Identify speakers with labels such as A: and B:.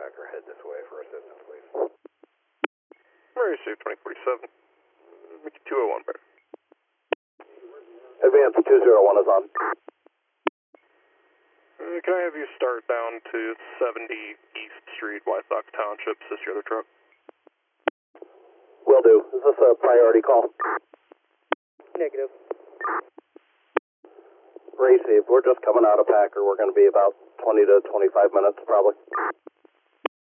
A: Packer, head this way for assistance, please.
B: Emergency 2047. Mickey 201, Bear.
C: Advance 201 is on.
B: Can I have you start down to 70 East Street, White Sox Township, assist your other truck?
C: Will do. Is this a priority call?
D: Negative.
C: Racy, if we're just coming out of Packer, we're going to be about 20 to 25 minutes, probably.